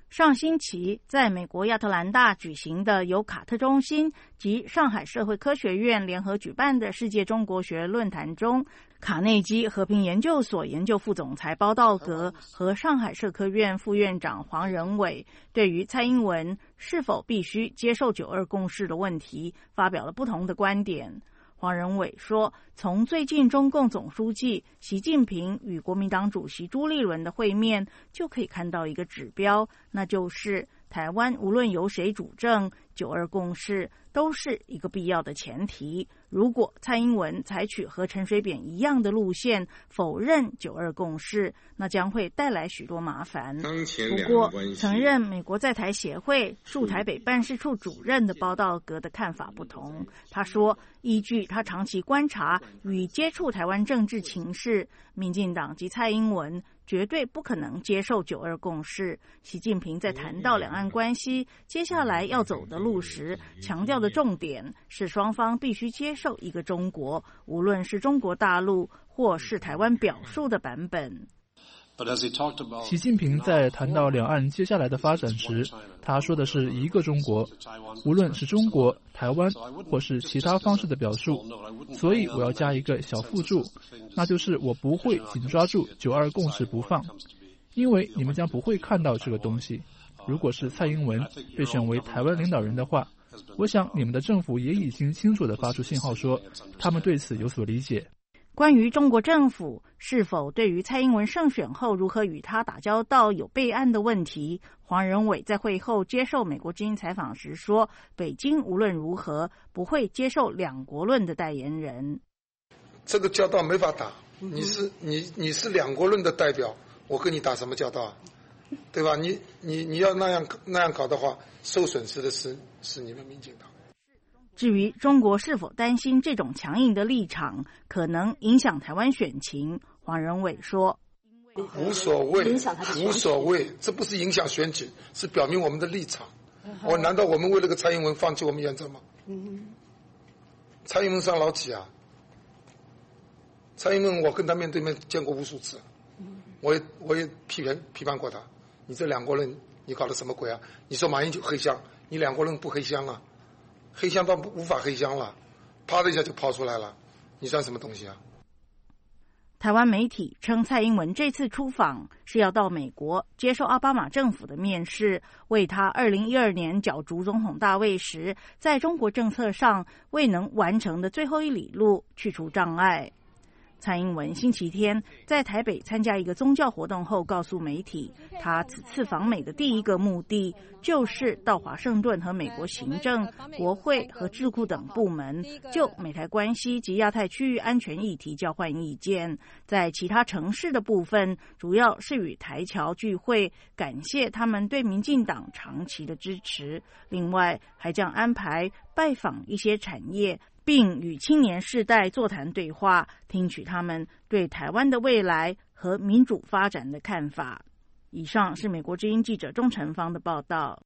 上星期在美国亚特兰大举行的由卡特中心及上海社会科学院联合举办的世界中国学论坛中，卡内基和平研究所研究副总裁包道格和上海社科院副院长黄仁伟对于蔡英文是否必须接受九二共识的问题发表了不同的观点。黄仁伟说，从最近中共总书记习近平与国民党主席朱立伦的会面就可以看到一个指标，那就是台湾无论由谁主政，九二共识都是一个必要的前提。如果蔡英文采取和陈水扁一样的路线，否认九二共识，那将会带来许多麻烦。不过，曾任美国在台协会驻台北办事处主任的包道格的看法不同。他说，依据他长期观察与接触台湾政治情势，民进党及蔡英文绝对不可能接受九二共识。习近平在谈到两岸关系接下来要走的路时，强调的重点是双方必须接受一个中国，无论是中国大陆或是台湾表述的版本。 习近平在谈到两岸接下来的发展时，他说的是一个中国，无论是中国、台湾或是其他方式的表述。所以我要加一个小附注，那就是我不会紧抓住九二共识不放，因为你们将不会看到这个东西。如果是蔡英文被选为台湾领导人的话，我想你们的政府也已经清楚地发出信号说，他们对此有所理解。 关于中国政府是否对于蔡英文胜选后如何与他打交道有备案的问题，黄仁伟在会后接受美国之音采访时说，北京无论如何不会接受两国论的代言人。 这个交道没法打，你是你你是两国论的代表，我跟你打什么交道啊？对吧？你你你要那样那样搞的话，受损失的是是你们民进党。 至于中国是否担心这种强硬的立场可能影响台湾选情，黄仁伟说， 无所谓，无所谓，这不是影响选举，是表明我们的立场。我难道我们为了个蔡英文放弃我们原则吗？蔡英文上老几啊？蔡英文我跟他面对面见过无数次，我也我也批评批判过他，你这两国人你搞的什么鬼啊？你说马英九黑箱，你两国人不黑箱啊？黑箱到无法黑箱了，啪的一下就抛出来了，你算什么东西啊？ 台湾媒体称，蔡英文这次出访是要到美国接受奥巴马政府的面试，为他二零一二年角逐总统大位时在中国政策上未能完成的最后一里路去除障碍。蔡英文星期天在台北参加一个宗教活动后告诉媒体，他此次访美的第一个目的就是到华盛顿和美国行政、国会和智库等部门就美台关系及亚太区域安全议题交换意见。在其他城市的部分，主要是与台侨聚会，感谢他们对民进党长期的支持。另外，还将安排拜访一些产业，并与青年世代座谈对话，听取他们对台湾的未来和民主发展的看法。以上是美国之音记者钟成芳的报道。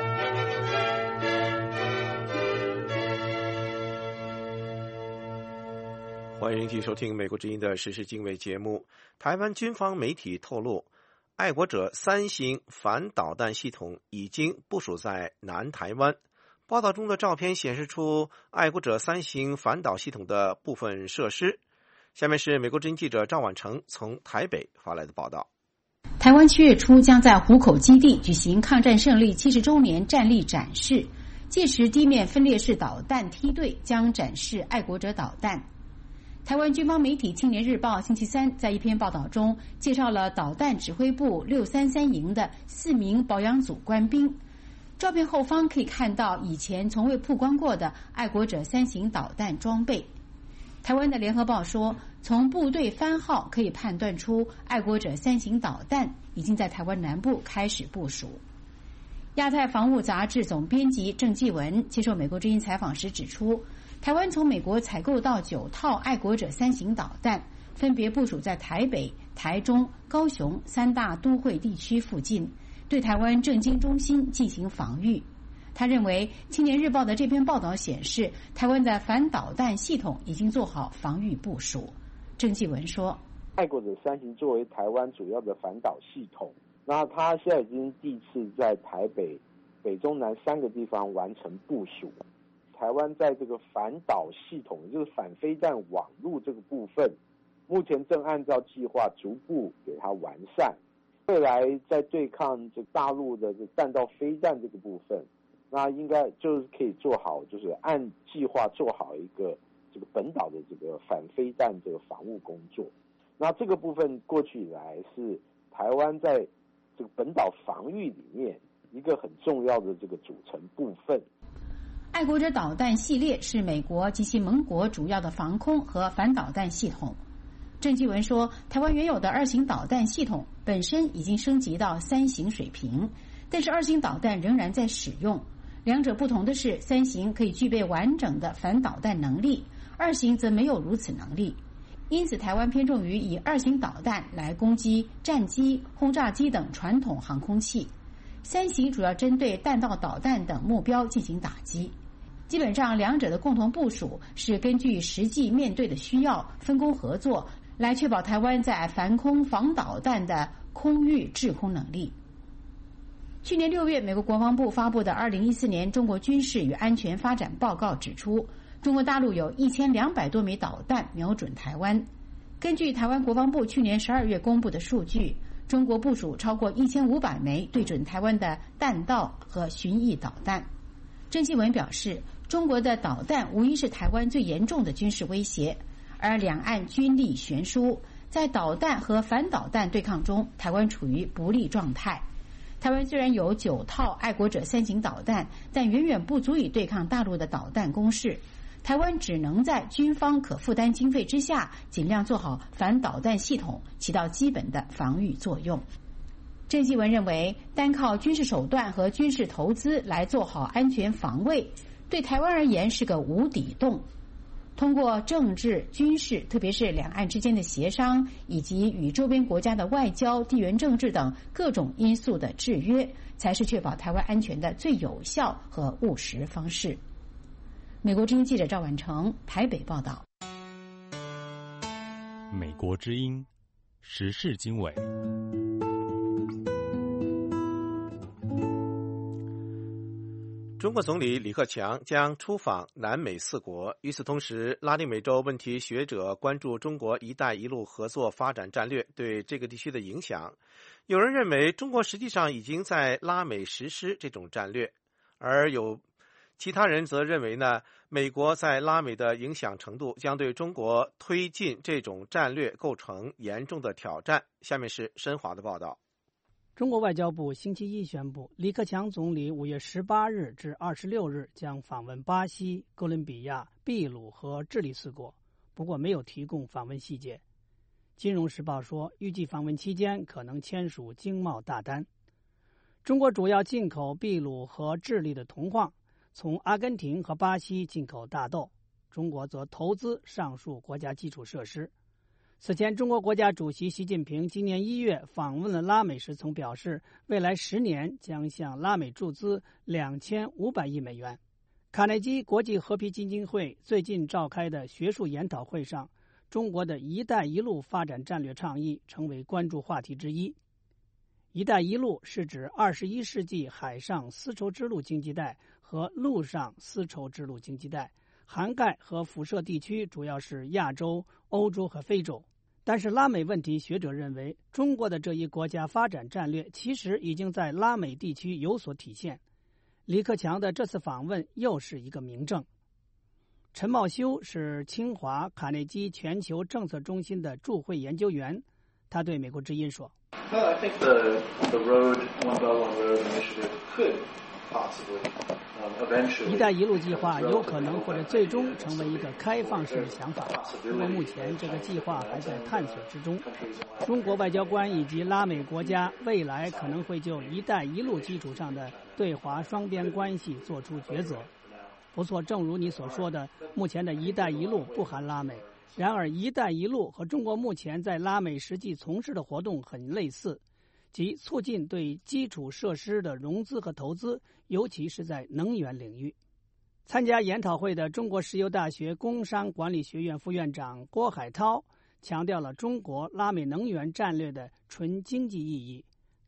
欢迎继续收听美国之音的时事经纬节目。台湾军方媒体透露，爱国者三型反导弹系统已经部署在南台湾。报道中的照片显示出爱国者三型反导系统的部分设施。下面是美国之音记者赵婉成从台北发来的报道。 台湾七月初将在湖口基地举行抗战胜利七十周年战力展示，届时地面分列式导弹梯队将展示爱国者导弹。台湾军方媒体《青年日报》星期三在一篇报道中介绍了导弹指挥部六三三营的四名保养组官兵。照片后方可以看到以前从未曝光过的爱国者三型导弹装备。台湾的联合报说，从部队番号可以判断出爱国者三型导弹已经在台湾南部开始部署。亚太防务杂志总编辑郑继文接受美国之音采访时指出，台湾从美国采购到九套爱国者三型导弹，分别部署在台北、台中、高雄三大都会地区附近，对台湾政经中心进行防御。他认为《青年日报》的这篇报道显示，台湾的反导弹系统已经做好防御部署。郑继文说， 爱国者三型作为台湾主要的反导系统， 那他现在已经第一次在台北、北中南三个地方完成部署。台湾在这个反导系统，也就是反飞弹网路这个部分，目前正按照计划逐步给它完善。未来在对抗这大陆的这弹道飞弹这个部分，那应该就是可以做好，就是按计划做好一个这个本岛的这个反飞弹这个防务工作。那这个部分过去以来是台湾在这个本岛防御里面一个很重要的这个组成部分。 爱国者导弹系列是美国及其盟国主要的防空和反导弹系统。郑继文说，台湾原有的二型导弹系统本身已经升级到三型水平，但是二型导弹仍然在使用。两者不同的是，三型可以具备完整的反导弹能力，二型则没有如此能力。因此，台湾偏重于以二型导弹来攻击战机、轰炸机等传统航空器，三型主要针对弹道导弹等目标进行打击。基本上，两者的共同部署是根据实际面对的需要分工合作，来确保台湾在防空防导弹的空域制空能力。去年六月，美国国防部发布的二零一四年中国军事与安全发展报告指出，中国大陆有一千两百多枚导弹瞄准台湾。根据台湾国防部去年十二月公布的数据，中国部署超过一千五百枚对准台湾的弹道和巡弋导弹。郑继文表示，中国的导弹无疑是台湾最严重的军事威胁，而两岸军力悬殊，在导弹和反导弹对抗中，台湾处于不利状态。台湾虽然有九套爱国者三型导弹，但远远不足以对抗大陆的导弹攻势。台湾只能在军方可负担经费之下，尽量做好反导弹系统，起到基本的防御作用。郑继文认为，单靠军事手段和军事投资来做好安全防卫，对台湾而言是个无底洞。通过政治、军事，特别是两岸之间的协商，以及与周边国家的外交、地缘政治等各种因素的制约，才是确保台湾安全的最有效和务实方式。美国之音记者赵婉成台北报道。 美国之音时事经纬。 中国总理李克强将出访南美四国。与此同时，拉丁美洲问题学者关注中国“一带一路”合作发展战略对这个地区的影响。有人认为，中国实际上已经在拉美实施这种战略，而有其他人则认为呢，美国在拉美的影响程度将对中国推进这种战略构成严重的挑战。下面是申华的报道。 中国外交部星期一宣布，李克强总理五月十八日至二十六日将访问巴西、哥伦比亚、秘鲁和智利四国，不过没有提供访问细节。金融时报说，预计访问期间可能签署经贸大单。中国主要进口秘鲁和智利的铜矿，从阿根廷和巴西进口大豆，中国则投资上述国家基础设施。此前，中国国家主席习近平今年一月访问了拉美时曾表示，未来十年将向拉美注资两千五百亿美元。卡内基国际和平基金会最近召开的学术研讨会上，中国的一带一路发展战略倡议成为关注话题之一。一带一路是指二十一世纪海上丝绸之路经济带和陆上丝绸之路经济带，涵盖和辐射地区主要是亚洲、欧洲和非洲。但是拉美问题学者认为，中国的这一国家发展战略其实已经在拉美地区有所体现。李克强的这次访问又是一个明证。陈茂修是清华卡内基全球政策中心的驻会研究员，他对美国之音说 Well, I think the, the road, One Belt, One Road initiative could possibly, um, eventually... 一带一路计划有可能或者最终成为一个开放式的想法，不过目前这个计划还在探索之中。中国外交官以及拉美国家未来可能会就一带一路基础上的对华双边关系做出抉择。不错，正如你所说的，目前的一带一路不含拉美。然而一带一路和中国目前在拉美实际从事的活动很类似，即促进对基础设施的融资和投资，尤其是在能源领域。参加研讨会的中国石油大学工商管理学院副院长郭海涛强调了中国拉美能源战略的纯经济意义。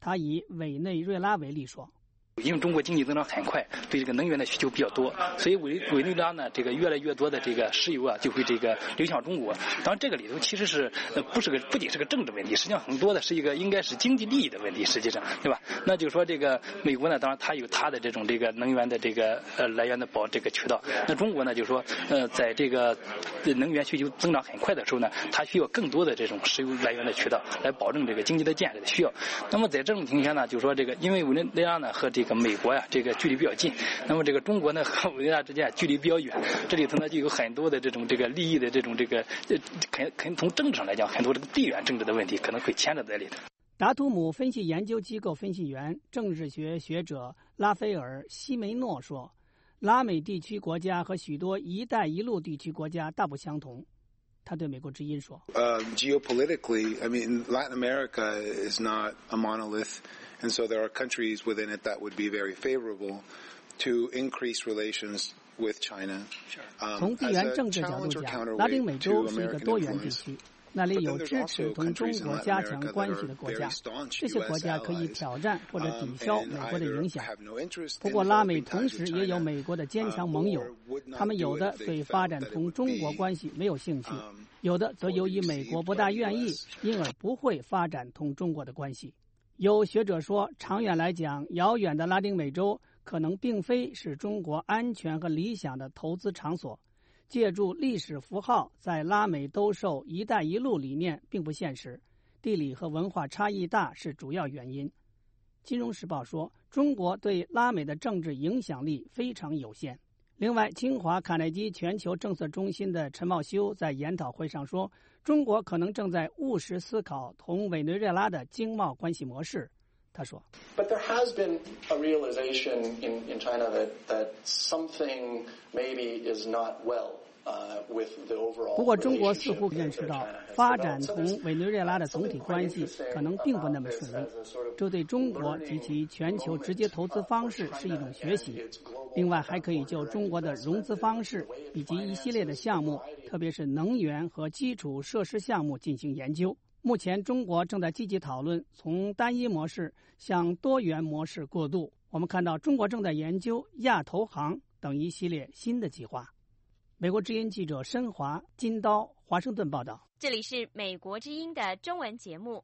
他以委内瑞拉为例说。 因为中国经济增长很快，对这个能源的需求比较多，所以委委内瑞拉呢，这个越来越多的这个石油啊，就会这个流向中国。当然，这个里头其实是呃不是个不仅是个政治问题，实际上很多的是一个应该是经济利益的问题，实际上对吧？那就是说这个美国呢，当然它有它的这种这个能源的这个呃来源的保这个渠道。那中国呢，就是说呃在这个能源需求增长很快的时候呢，它需要更多的这种石油来源的渠道来保证这个经济的建设的需要。那么在这种情况下呢，就是说这个因为委内瑞拉呢和这个美国呀，这个距离比较近，那么这个中国呢和委内瑞拉之间距离比较远，这里头呢就有很多的这种这个利益的这种这个呃，肯肯从政治上来讲，很多这个地缘政治的问题可能会牵扯在里头。 达图姆分析研究机构分析员、政治学学者拉斐尔·西梅诺说，拉美地区国家和许多“一带一路”地区国家大不相同。他对美国之音说：“ uh, geopolitically, I mean, Latin America is not a monolith, and so there are countries within it that would be very favorable to increase relations with China.” 从地缘政治角度讲，拉丁美洲是一个多元地区，那里有支持同中国加强关系的国家，这些国家可以挑战或者抵消美国的影响。不过，拉美同时也有美国的坚强盟友，他们有的对发展同中国关系没有兴趣，有的则由于美国不大愿意，因而不会发展同中国的关系。有学者说，长远来讲，遥远的拉丁美洲可能并非是中国安全和理想的投资场所。借助历史符号在拉美兜售“一带一路”理念并不现实，地理和文化差异大是主要原因。金融时报说，中国对拉美的政治影响力非常有限。另外，清华卡耐基全球政策中心的陈茂修在研讨会上说，中国可能正在务实思考同委内瑞拉的经贸关系模式。他说 But there has been a realization in, in China that, that something maybe is not well. 不过，中国似乎认识到，发展同委内瑞拉的总体关系可能并不那么顺利，这对中国及其全球直接投资方式是一种学习。另外，还可以就中国的融资方式以及一系列的项目，特别是能源和基础设施项目进行研究。目前，中国正在积极讨论从单一模式向多元模式过渡。我们看到，中国正在研究亚投行等一系列新的计划。美国之音记者申华、金刀，华盛顿报道。 这里是美国之音的中文节目。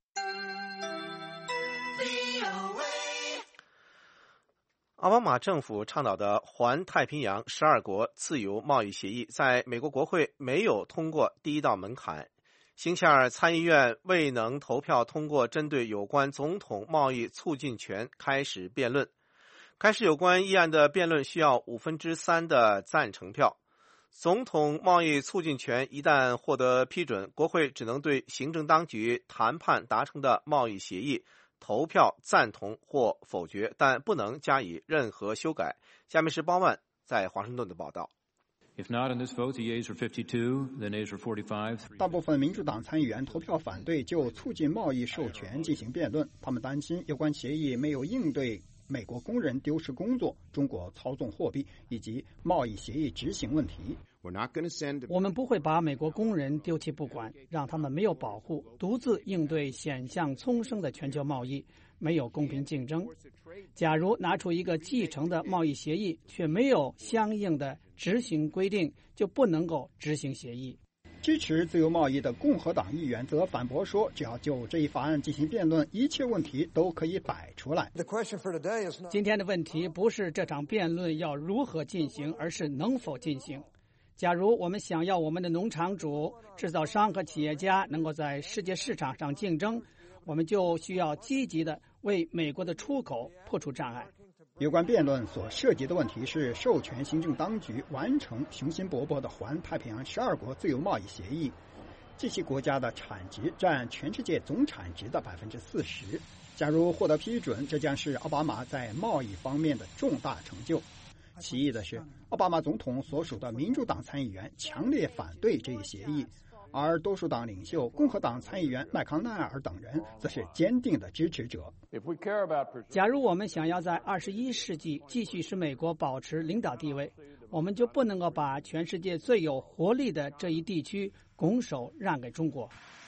奥巴马政府倡导的环太平洋十二国自由贸易协议，在美国国会没有通过第一道门槛。星期二，参议院未能投票通过针对有关总统贸易促进权开始辩论。开始有关议案的辩论需要五分之三的赞成票。总统贸易促进权一旦获得批准，国会只能对行政当局谈判达成的贸易协议投票赞同或否决，但不能加以任何修改。下面是包曼在华盛顿的报道。 If not in this vote, the yeas are fifty-two, the nays are forty-five. 大部分民主党参议员投票反对就促进贸易授权进行辩论，他们担心有关协议没有应对美国工人丢失工作、中国操纵货币以及贸易协议执行问题。 我们不会把美国工人丢弃不管，让他们没有保护，独自应对险象丛生的全球贸易，没有公平竞争。假如拿出一个继承的贸易协议，却没有相应的执行规定，就不能够执行协议。 支持自由贸易的共和党议员则反驳说，只要就这一法案进行辩论，一切问题都可以摆出来。 今天的问题不是这场辩论要如何进行，而是能否进行。假如我们想要我们的农场主、制造商和企业家能够在世界市场上竞争，我们就需要积极地为美国的出口破除障碍。 有关辩论所涉及的问题是授权行政当局完成雄心勃勃的环太平洋十二国自由贸易协议，这些国家的产值占全世界总产值的百分之四十。假如获得批准，这将是奥巴马在贸易方面的重大成就。奇异的是，奥巴马总统所属的民主党参议员强烈反对这一协议，而多数党领袖共和党参议员麦康奈尔等人则是坚定的支持者。 假如我们想要在二十一世纪继续使美国保持领导地位，我们就不能够把全世界最有活力的这一地区拱手让给中国。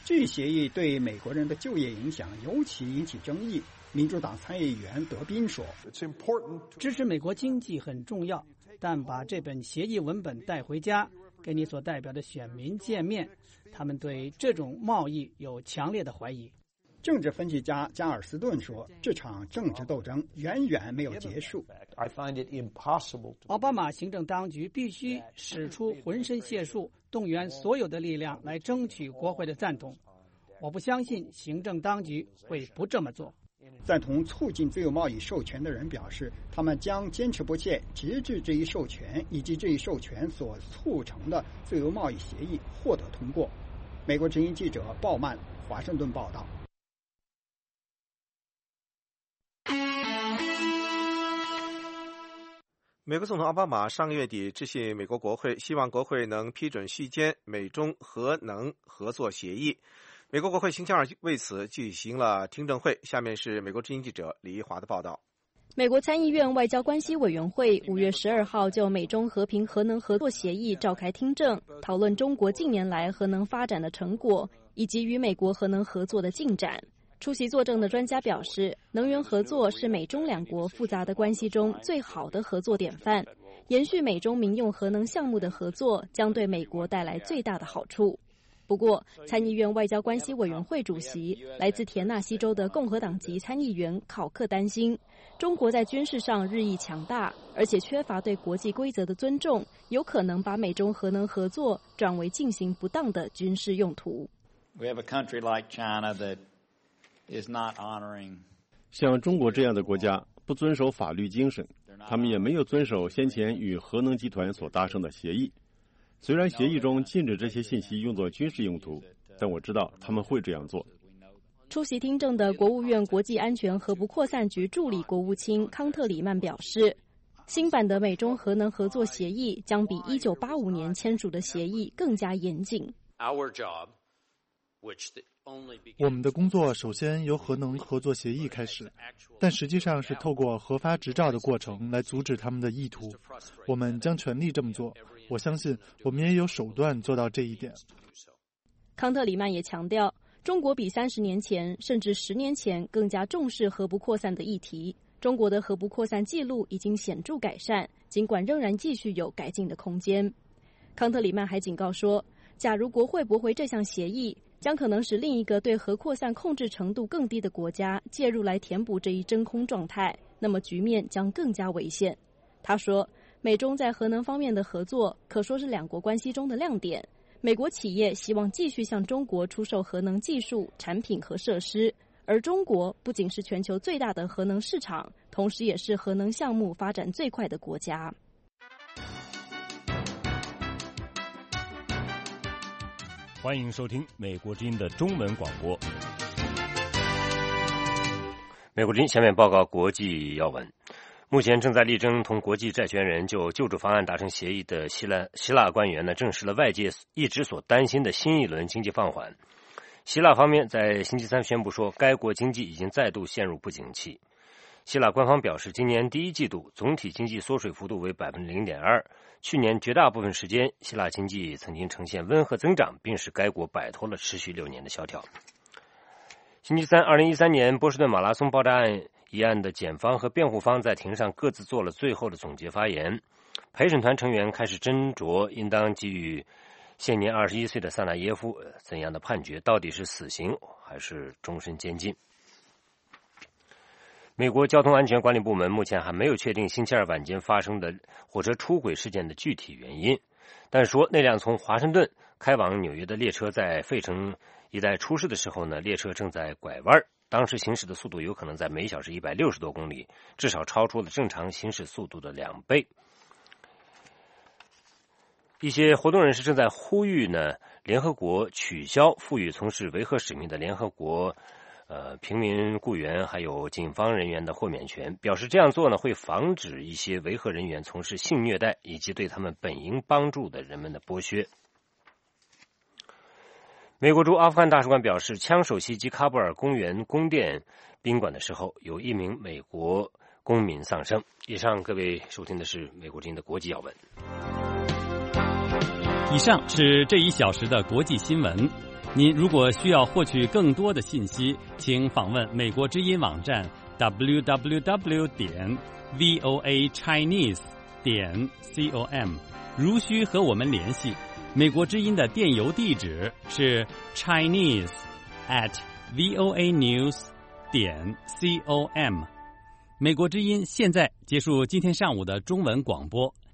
这一协议对美国人的就业影响尤其引起争议。民主党参议员德宾说：“ 支持美国经济很重要，但把这本协议文本带回家，跟你所代表的选民见面，他们对这种贸易有强烈的怀疑。” 政治分析家加尔斯顿说：“这场政治斗争远远没有结束。 奥巴马行政当局必须使出浑身解数，动员所有的力量来争取国会的赞同。我不相信行政当局会不这么做。” 赞同促进自由贸易授权的人表示，他们将坚持不懈，直至这一授权以及这一授权所促成的自由贸易协议获得通过。美国之音记者鲍曼华盛顿报道。 美国总统奥巴马上个月底致信美国国会，希望国会能批准续签美中核能合作协议。美国国会星期二为此举行了听证会。下面是美国之音记者李一华的报道。 美国参议院外交关系委员会五月十二号就美中和平核能合作协议召开听证，讨论中国近年来核能发展的成果以及与美国核能合作的进展。出席作证的专家表示，能源合作是美中两国复杂的关系中最好的合作典范，延续美中民用核能项目的合作将对美国带来最大的好处。不过，参议院外交关系委员会主席来自田纳西州的共和党籍参议员考克担心，中国在军事上日益强大，而且缺乏对国际规则的尊重，有可能把美中核能合作转为进行不当的军事用途。 We have a country like China that is not honoring. 像中国这样的国家不遵守法律精神，他们也没有遵守先前与核能集团所达成的协议。虽然协议中禁止这些信息用作军事用途，但我知道他们会这样做。 出席听证的国务院国际安全和不扩散局助理国务卿康特里曼表示，新版的美中核能合作协议将比一九八五年签署的协议更加严谨。 我们的工作首先由核能合作协议开始，但实际上是透过核发执照的过程来阻止他们的意图。我们将全力这么做，我相信我们也有手段做到这一点。 康特里曼也强调，中国比三十年前甚至十年前更加重视核不扩散的议题。中国的核不扩散记录已经显著改善，尽管仍然继续有改进的空间。康特里曼还警告说，假如国会驳回这项协议，将可能使另一个对核扩散控制程度更低的国家介入来填补这一真空状态，那么局面将更加危险。他说，美中在核能方面的合作可说是两国关系中的亮点。美国企业希望继续向中国出售核能技术、产品和设施，而中国不仅是全球最大的核能市场，同时也是核能项目发展最快的国家。 欢迎收听美国之音的中文广播。美国之音下面报告国际要闻。目前正在力争同国际债权人就救助方案达成协议的希腊希腊官员呢，证实了外界一直所担心的新一轮经济放缓。希腊方面在星期三宣布说，该国经济已经再度陷入不景气。希腊官方表示，今年第一季度总体经济缩水幅度为 百分之零点二， 去年绝大部分时间希腊经济曾经呈现温和增长，并使该国摆脱了持续六年的萧条。星期三，二零一三年波士顿马拉松爆炸案一案的检方和辩护方在庭上各自做了最后的总结发言。陪审团成员开始斟酌应当给予现年二十一岁的萨纳耶夫怎样的判决，到底是死刑还是终身监禁。美国交通安全管理部门目前还没有确定星期二晚间发生的火车出轨事件的具体原因，但说那辆从华盛顿开往纽约的列车在费城一带出事的时候呢，列车正在拐弯，当时行驶的速度有可能在每小时一百六十多公里，至少超出了正常行驶速度的两倍。一些活动人士正在呼吁呢，联合国取消赋予从事维和使命的联合国呃平民雇员还有警方人员的豁免权，表示这样做呢会防止一些维和人员从事性虐待以及对他们本应帮助的人们的剥削。美国驻阿富汗大使馆表示，枪手袭击喀布尔公园宫殿宾馆的时候，有一名美国公民丧生。以上各位收听的是美国之音的国际要闻。 以上是这一小时的国际新闻。 您如果需要获取更多的信息，请访问美国之音网站 double-u double-u double-u 点 voa chinese 点 com。如需和我们联系，美国之音的电邮地址是 chinese at voa news 点 com。美国之音现在结束今天上午的中文广播。